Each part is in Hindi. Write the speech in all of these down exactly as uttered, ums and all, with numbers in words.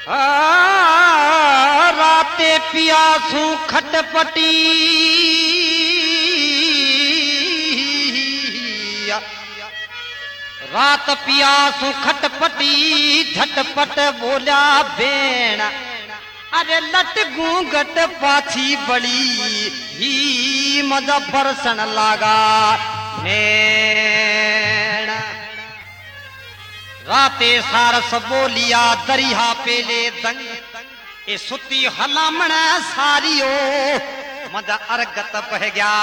राते पियासू खटपटी रात पियासू खटपटी झटपट बोला भेण अरे लट गूंगट पाछी बड़ी ही मजा बरसन लागा नैण राते सारस बोलिया दरिया पेले दंग ए सुती हलामण सारियो मजा अरगत बह गया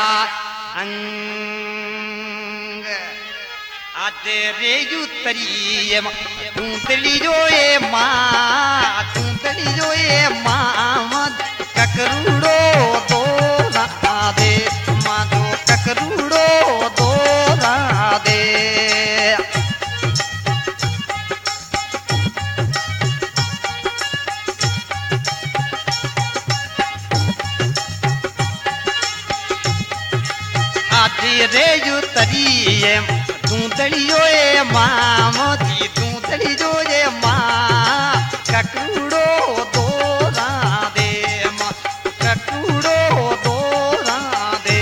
अंग आज रेजू तरी तूतली जो ए माँ तूतली जो ए माँ ककरूड़ो दो रा दे माँ जो ककरूड़ो दो रा दे रेजू तरिए दूधड़ियो ए माँ मोती दूधड़ियो ए माँ ककूड़ो दो रा दे माँ ककूड़ो दो रा दे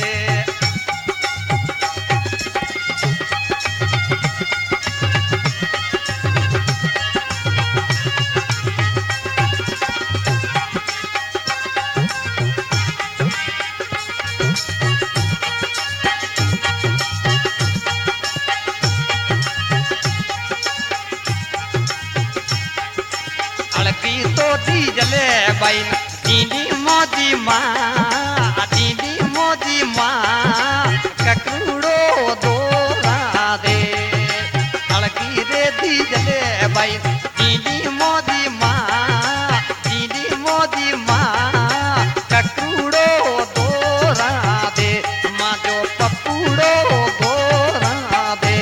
जले बाई दीदी मोदी माँ दीदी मोदी माँ ककड़ो दो रा दे अड़की रे दी जले बाई दीदी मोदी माँ दीदी मोदी माँ ककड़ो दो रा दे माँ जो पपूड़ो दो रा दे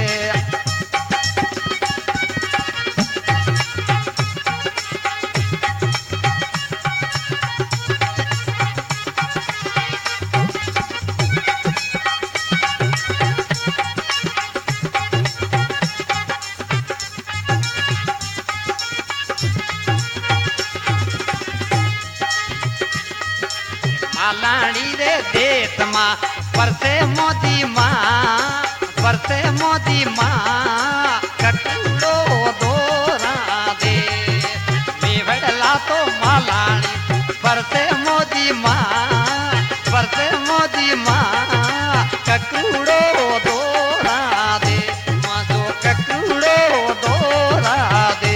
लाड़ी रे देत माँ परसे मोदी माँ परसे मोदी माँ कटूड़ो दो रा दे मेवड़ला तो मालानी परसे मोदी माँ परसे मोदी माँ कटूड़ो दो रा दे माँ जो कटूड़ो दो रा दे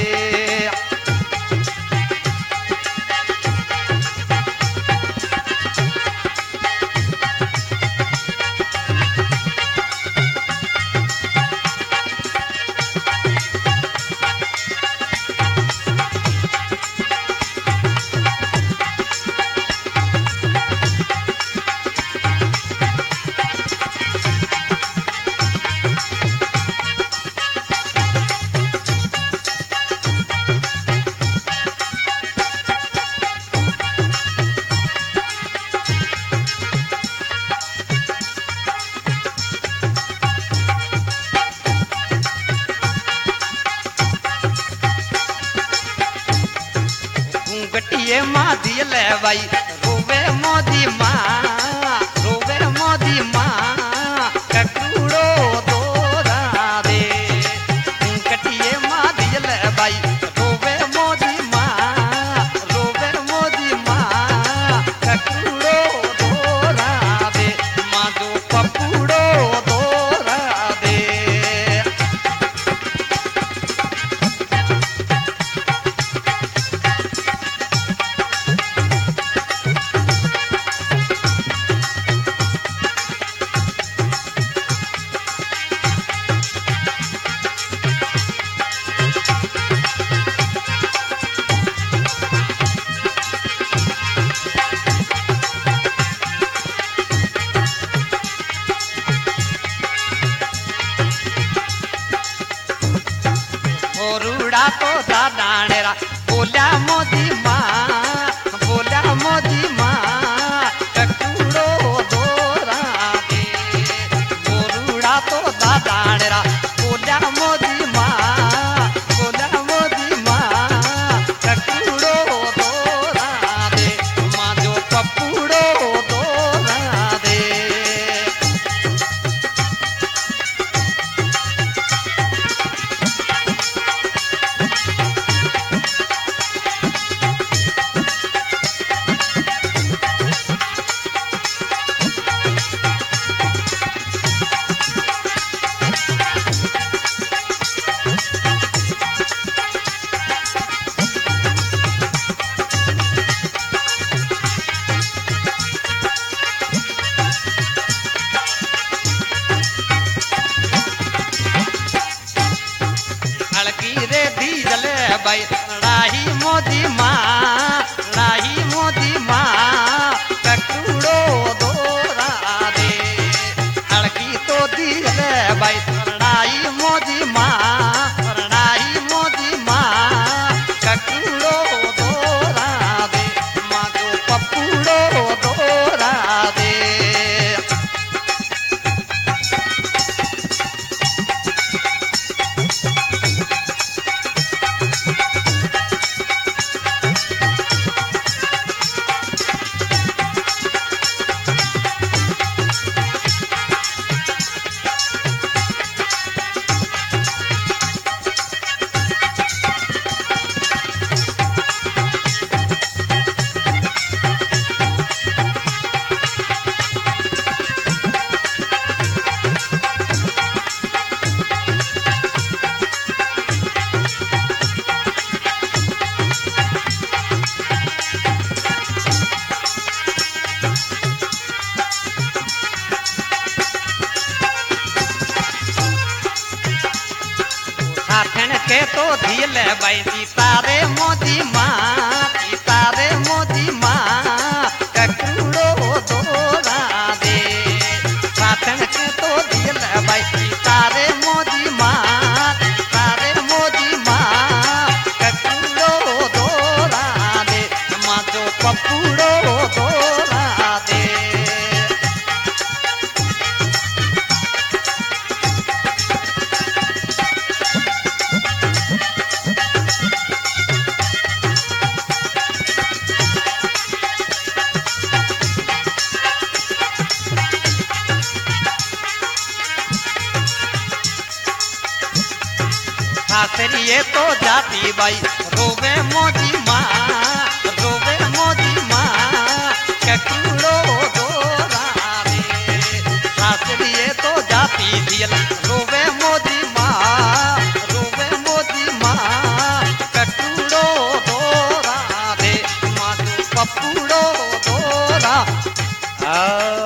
गटिए माँ दिल भाई रोवे मोदी माँ रोवे मोदी माँ ककूड़ो दो रा दे गटिए माँ दिल भाई रोवे मोदी माँ रोवे मोदी माँ ककूड़ो दो रा दे माँ जो पपूड़ो दो रा दे तो दादानेरा बोला मोदी माँ बोला मोदी माँ ककूड़ो दो रा दे बोरूड़ा तो दादानेरा बोला मोदी माँ बोला मोदी माँ लड़की रे डीजले भाई राही मोदी माँ राही मोदी माँ ककड़ो दोरा दे लड़की तो डीजले भाई राही मोदी माँ राही मोदी माँ ककड़ो दोरा दे माँ को पपुड़ो दोरा दे साथन के तो धील भाई सीता रे मोदी माँ सीता रे मोदी माँ ककड़ो दोरा दे साथन के तो धील भाई सीता रे मोदी माँ सीता रे मोदी माँ ककड़ो दोरा दे माँ जो पपुड़ो दोरा दे सासरिये तो जाती बाई रोवे मोदी माँ रोवे मोदी माँ ककड़ो दोरा दे सासरिये तो जाती दियल रोवे मोदी माँ रोवे मोदी माँ ककड़ो दोरा दे माँ पपुड़ो दोरा आ